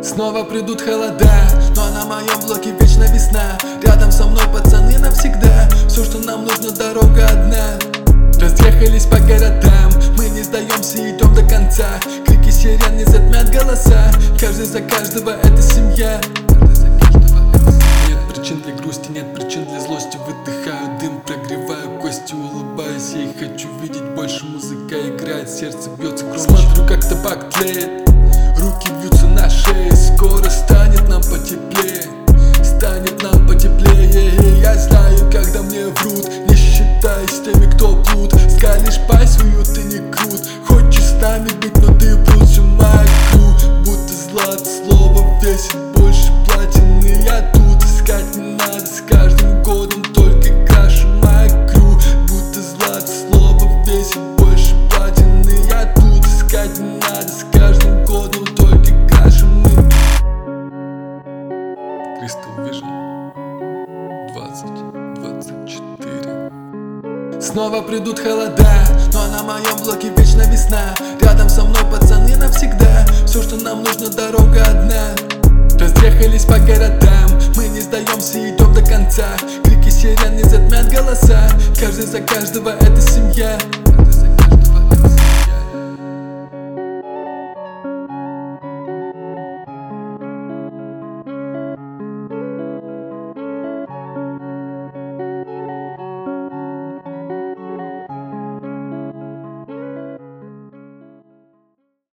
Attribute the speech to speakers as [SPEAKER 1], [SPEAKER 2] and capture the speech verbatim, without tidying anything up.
[SPEAKER 1] Снова придут холода, но на моем блоке вечно весна. Рядом со мной пацаны навсегда. Все, что нам нужно, дорога одна. Разъехались по городам, мы не сдаемся, идем до конца. Крики сирен не затмят голоса. Каждый за каждого, это семья. Нет причин для грусти, нет причин для злости. Выдыхаю дым, прогреваю кости, улыбаюсь. Я и хочу видеть больше, музыка играет, сердце бьется громче. Смотрю, как табак тлеет, руки вьются на шее. Скоро станет нам потеплее, станет нам потеплее. Я знаю, когда мне врут, не считаясь теми, кто плут. Скалишь пасть свою, ты не крут. Хочешь с нами быть, но ты плут. Всю мою кру, будто злато слово весит больше платины. Я тут, искать не надо, с каждым годом только краше мою кру. Будто злато слово весит больше платины. Я тут, искать не надо, с каждым годом только краше мы. Crystal Vision двадцать двадцать четыре. Снова придут холода, но на моем блоке вечно весна. Рядом со мной пацаны навсегда. Все, что нам нужно, дорога одна. Разъехались по городам, мы не сдаемся, идем до конца. Крики сирен не затмят голоса. Каждый за каждого, это семья.